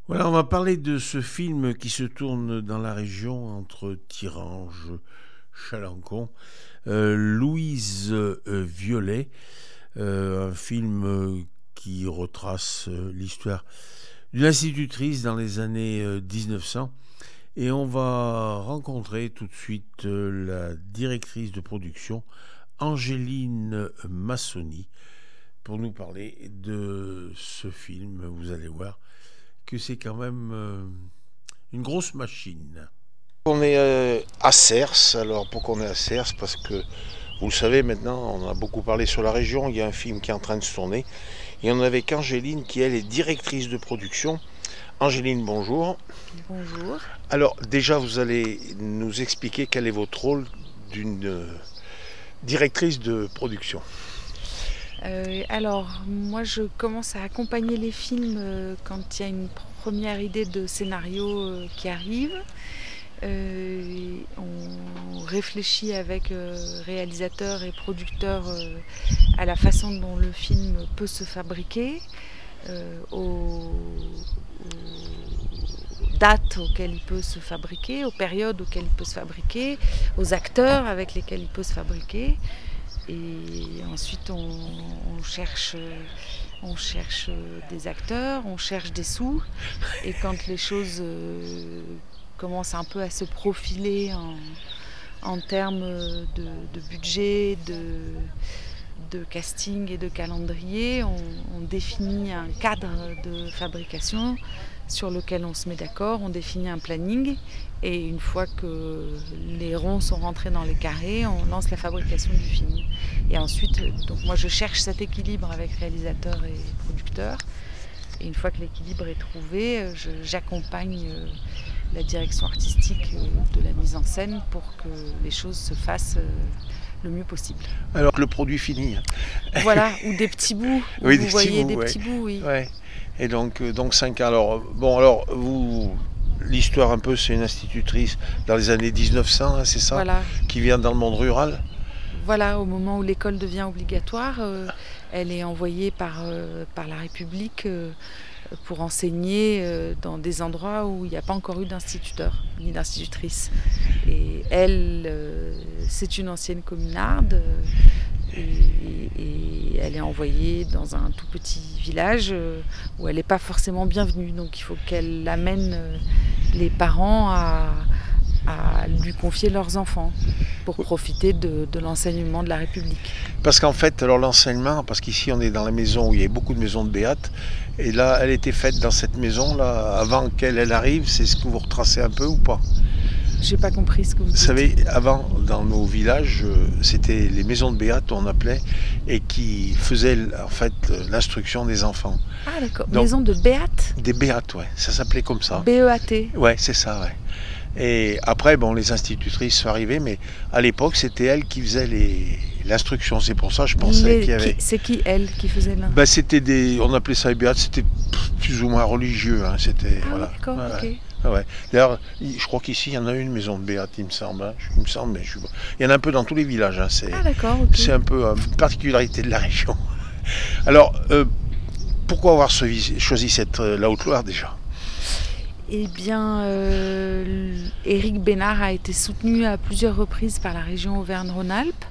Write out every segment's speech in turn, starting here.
Voilà, on va parler de ce film qui se tourne dans la région entre Thirange, Chalancon, Louise Violet, un film qui retrace l'histoire d'une institutrice dans les années 1900. Et on va rencontrer tout de suite la directrice de production, Angéline Massoni, pour nous parler de ce film. Vous allez voir que c'est quand même une grosse machine. On est à Cers. Alors pourquoi on est à Cers? Parce que vous le savez maintenant, on a beaucoup parlé sur la région, il y a un film qui est en train de se tourner. Et on est avec Angéline qui elle est directrice de production. Angéline, bonjour. Bonjour. Alors déjà vous allez nous expliquer quel est votre rôle d'une directrice de production. Alors, moi je commence à accompagner les films quand il y a une première idée de scénario qui arrive. On réfléchit avec réalisateurs et producteurs à la façon dont le film peut se fabriquer, aux dates auxquelles il peut se fabriquer, aux périodes auxquelles il peut se fabriquer, aux acteurs avec lesquels il peut se fabriquer. Et ensuite on cherche des acteurs, on cherche des sous. Et quand les choses commencent un peu à se profiler en termes de budget, de casting et de calendrier, on définit un cadre de fabrication sur lequel on se met d'accord, on définit un planning. Et une fois que les ronds sont rentrés dans les carrés, on lance la fabrication du film. Et ensuite, donc moi je cherche cet équilibre avec réalisateurs et producteurs. Et une fois que l'équilibre est trouvé, j'accompagne la direction artistique de la mise en scène pour que les choses se fassent le mieux possible. Alors le produit fini. Voilà, ou des petits bouts. Oui, vous voyez des petits bouts, oui. Ouais. Et donc 5 ans. Alors vous. L'histoire un peu, c'est une institutrice dans les années 1900, hein, c'est ça, voilà. Qui vient dans le monde rural. Voilà, au moment où l'école devient obligatoire, elle est envoyée par la République pour enseigner dans des endroits où il n'y a pas encore eu d'instituteur ni d'institutrice. Et elle, c'est une ancienne communarde. Et elle est envoyée dans un tout petit village où elle n'est pas forcément bienvenue. Donc il faut qu'elle amène les parents à lui confier leurs enfants pour profiter de l'enseignement de la République. Parce qu'en fait, alors l'enseignement, parce qu'ici on est dans la maison où il y a beaucoup de maisons de béates, et là elle était faite dans cette maison-là avant qu'elle arrive, c'est ce que vous retracez un peu ou pas? J'ai pas compris ce que vous dites. Vous savez, avant, dans nos villages, c'était les maisons de béates, on appelait, et qui faisaient en fait l'instruction des enfants. Ah d'accord, donc, maison de béates? Des béates, ouais, ça s'appelait comme ça. B-E-A-T. Ouais, c'est ça, ouais. Et après, les institutrices sont arrivées, mais à l'époque, c'était elles qui faisaient l'instruction. C'est pour ça, je pensais qu'il y avait... C'est qui, elle, qui faisait l'instruction? C'était on appelait ça les béates, c'était plus ou moins religieux. Hein, c'était, ah voilà. oui, d'accord, voilà. ok. Ouais. D'ailleurs, je crois qu'ici, il y en a une maison de béate, il me semble. Hein. Mais il y en a un peu dans tous les villages. Hein. Ah d'accord, ok. C'est un peu une particularité de la région. Alors, pourquoi avoir choisi la Haute-Loire déjà? Eh bien, Éric Bénard a été soutenu à plusieurs reprises par la région Auvergne-Rhône-Alpes,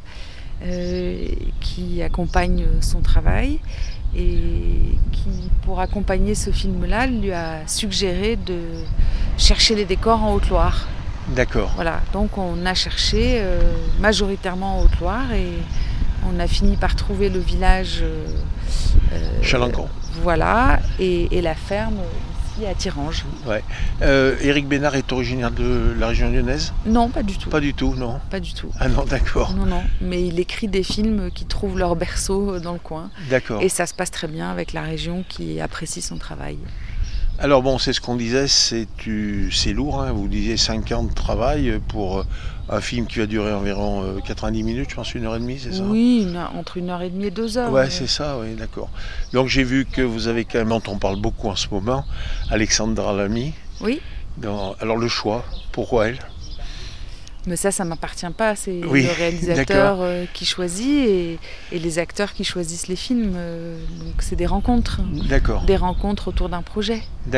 qui accompagne son travail et qui, pour accompagner ce film-là, lui a suggéré de chercher les décors en Haute-Loire. D'accord. Voilà, donc on a cherché majoritairement en Haute-Loire et on a fini par trouver le village Chalancon. Voilà, et la ferme à Thirange. Ouais. Éric Bénard est originaire de la région lyonnaise? Non, pas du tout. Pas du tout, non? Pas du tout. Ah non, d'accord. Non, mais il écrit des films qui trouvent leur berceau dans le coin. D'accord. Et ça se passe très bien avec la région qui apprécie son travail. Alors c'est ce qu'on disait, c'est lourd, hein, vous disiez 5 ans de travail pour un film qui va durer environ 90 minutes, je pense, 1h30, c'est ça? Oui, entre 1h30 et 2h. Ouais, c'est ça, oui, d'accord. Donc j'ai vu que vous avez quand même, dont on parle beaucoup en ce moment, Alexandra Lamy. Oui. Alors le choix, pourquoi elle? Mais ça m'appartient pas, c'est oui, le réalisateur qui choisit et les acteurs qui choisissent les films. Donc c'est des rencontres. D'accord. Des rencontres autour d'un projet. D'accord.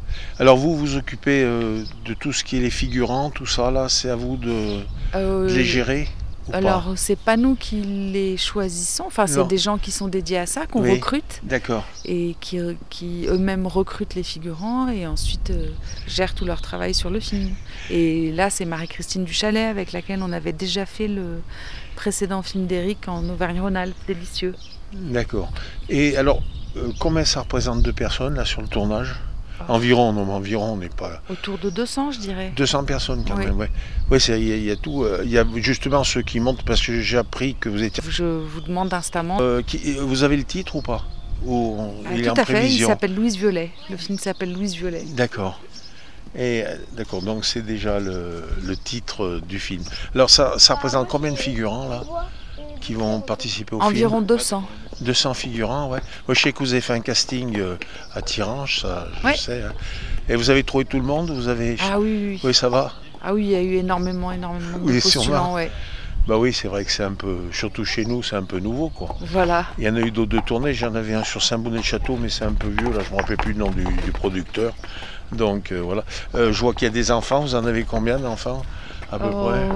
Alors vous vous occupez de tout ce qui est les figurants, tout ça là, c'est à vous de les gérer ou pas? Alors, c'est pas nous qui les choisissons, enfin, c'est Non. des gens qui sont dédiés à ça, qu'on Oui. recrute D'accord. et qui eux-mêmes recrutent les figurants et ensuite gèrent tout leur travail sur le film. Et là, c'est Marie-Christine Duchalet avec laquelle on avait déjà fait le précédent film d'Éric en Auvergne-Rhône-Alpes, Délicieux. D'accord. Et alors, combien ça représente de personnes là sur le tournage? Environ, non, mais environ, on n'est pas... Autour de 200, je dirais. 200 personnes quand Oui. même, ouais. Oui, il y a tout. Il y a justement ceux qui montent, parce que j'ai appris que vous étiez... Je vous demande instamment. Vous avez le titre ou pas? Il est en Tout à fait, il prévision? s'appelle Louise Violet. Le film s'appelle Louise Violet. D'accord. Et d'accord, donc c'est déjà le titre du film. Alors ça représente combien de figurants là qui vont participer au Environ film? 200. 200 figurants, ouais. Moi je sais que vous avez fait un casting à Thirange, ça je Ouais. sais. Hein. Et vous avez trouvé tout le monde? Vous avez... Ah oui. Oui, ça va? Ah oui, il y a eu énormément de Oui, postulants, sûrement. ouais. Bah oui, c'est vrai que c'est un peu, surtout chez nous, c'est un peu nouveau quoi. Voilà. Il y en a eu d'autres de tournées, j'en avais un sur Saint-Bonnet-le-Château, mais c'est un peu vieux, là je ne me rappelle plus le nom du producteur. Donc voilà. Je vois qu'il y a des enfants, vous en avez combien d'enfants à peu près?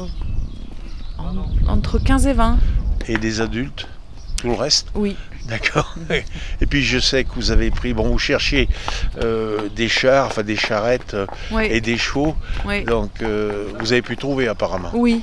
Entre 15 et 20, Et des adultes? Tout le reste? oui. D'accord. Et puis je sais que vous avez pris, bon vous cherchiez des chars, enfin des charrettes Ouais. et des chevaux, Ouais. donc vous avez pu trouver apparemment. Oui.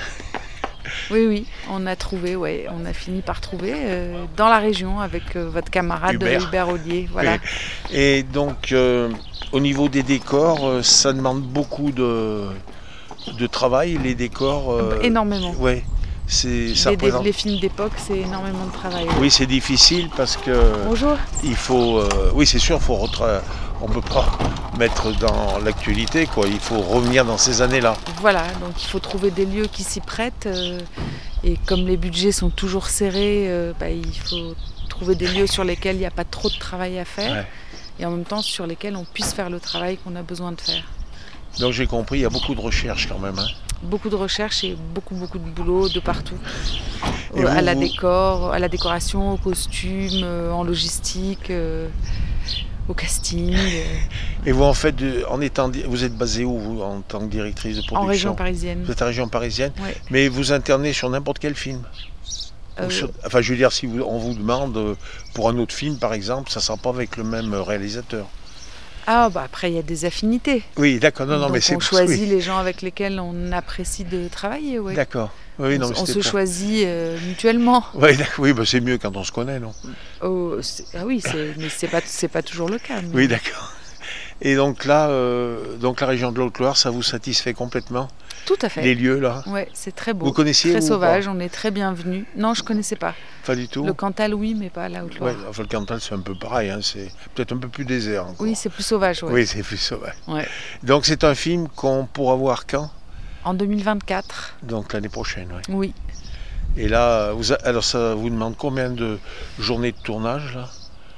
Oui, on a trouvé, ouais. On a fini par trouver dans la région avec votre camarade Hubert. Ollier. Voilà. Et donc au niveau des décors, ça demande beaucoup de travail, les décors. Énormément. Ouais. Ça représente... Les films d'époque, c'est énormément de travail. Oui, c'est difficile parce que Bonjour. il faut. Oui, c'est sûr, on peut pas mettre dans l'actualité, quoi. Il faut revenir dans ces années-là. Voilà, donc il faut trouver des lieux qui s'y prêtent. Et comme les budgets sont toujours serrés, il faut trouver des lieux sur lesquels il n'y a pas trop de travail à faire. Ouais. Et en même temps sur lesquels on puisse faire le travail qu'on a besoin de faire. Donc j'ai compris, il y a beaucoup de recherches quand même. Hein. Beaucoup de recherches et beaucoup de boulot de partout. Et à la décoration, au costume, en logistique, au casting. Et vous en fait, vous êtes basé où vous, en tant que directrice de production? En région parisienne. Vous êtes en région parisienne, Ouais. mais vous internez sur n'importe quel film. Enfin, je veux dire, si on vous demande pour un autre film, par exemple, ça ne sera pas avec le même réalisateur. Ah après il y a des affinités. Oui, d'accord. Non, Donc mais c'est on choisit oui. les gens avec lesquels on apprécie de travailler. Ouais. D'accord. Oui, On se choisit mutuellement. Oui, oui, c'est mieux quand on se connaît, non? Mais c'est pas toujours le cas. Mais... Oui, d'accord. Et donc là, la région de l'Haute-Loire, ça vous satisfait complètement? Tout à fait. Les lieux là? Ouais, c'est très beau. Vous connaissiez? Très sauvage, pas? on est très bienvenus. Non, je connaissais pas. Pas du tout. Le Cantal, oui, mais pas la Haute-Loire. Ouais, enfin, le Cantal, c'est un peu pareil, hein, c'est peut-être un peu plus désert encore. Oui, c'est plus sauvage. Ouais. Oui, c'est plus sauvage. Ouais. Donc c'est un film qu'on pourra voir quand? En 2024. Donc l'année prochaine, oui. Oui. Et là, alors ça vous demande combien de journées de tournage là?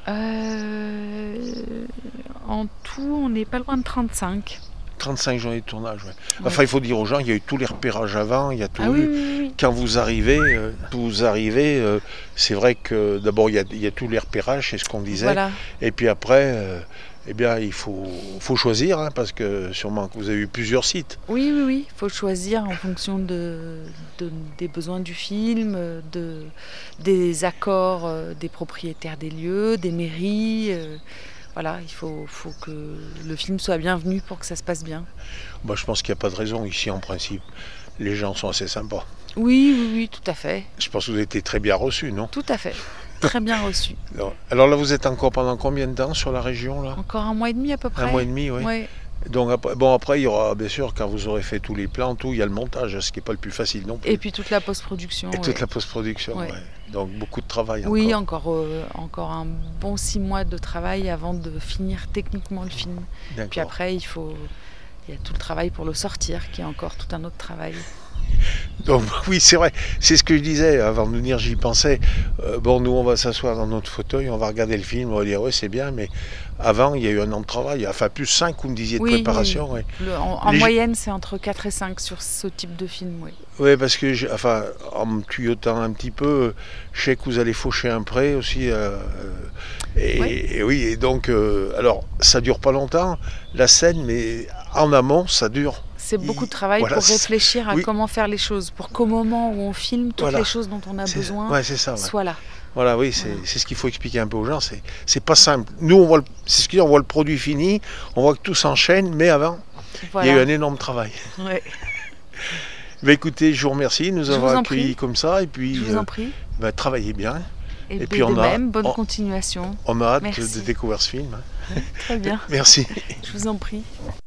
En tout, on n'est pas loin de 35. 35 journées de tournage, ouais. Enfin, il faut dire aux gens, il y a eu tous les repérages avant, il y a tout eu. Oui. Quand vous arrivez, c'est vrai que d'abord, il y a tous les repérages, c'est ce qu'on disait. Voilà. Et puis après, il faut choisir, hein, parce que sûrement que vous avez eu plusieurs sites. Oui. Il faut choisir en fonction des besoins du film, des accords des propriétaires des lieux, des mairies. Voilà, il faut que le film soit bienvenu pour que ça se passe bien. Bah, je pense qu'il n'y a pas de raison ici en principe. Les gens sont assez sympas. Oui, tout à fait. Je pense que vous avez été très bien reçus, non? Tout à fait. Très bien reçu. Alors là, vous êtes encore pendant combien de temps sur la région là? Encore 1 mois et demi à peu près. 1 mois et demi, oui. Ouais. Donc après, il y aura, bien sûr, quand vous aurez fait tous les plans, il y a le montage, ce qui n'est pas le plus facile non plus. Et puis toute la post-production. Et toute la post-production, Ouais. ouais. Donc beaucoup de travail encore. Oui, encore un bon 6 mois de travail avant de finir techniquement le film. D'accord. Puis après, il y a tout le travail pour le sortir, qui est encore tout un autre travail. Donc oui, c'est vrai, c'est ce que je disais avant de venir, j'y pensais. Bon, nous on va s'asseoir dans notre fauteuil, on va regarder le film, on va dire ouais c'est bien, mais avant il y a eu un an de travail, enfin plus 5 vous me disiez de préparation. Oui. Ouais. En moyenne c'est entre 4 et 5 sur ce type de film, oui. Oui, parce que en me tuyautant un petit peu, je sais que vous allez faucher un pré aussi. Et oui, et donc, alors ça dure pas longtemps, la scène, mais en amont ça dure. C'est beaucoup de travail pour réfléchir à comment faire les choses, pour qu'au moment où on filme, toutes les choses dont on a besoin soient là. Voilà, oui, c'est ce qu'il faut expliquer un peu aux gens. C'est pas simple. Nous, on voit on voit le produit fini, on voit que tout s'enchaîne, mais avant, il y a eu un énorme travail. Ouais. Bah, écoutez, je vous remercie de nous avoir accueillis comme ça, et puis je vous en prie. Travaillez bien. Et puis bonne continuation. On a hâte de découvrir ce film. Très bien. Merci. Je vous en prie.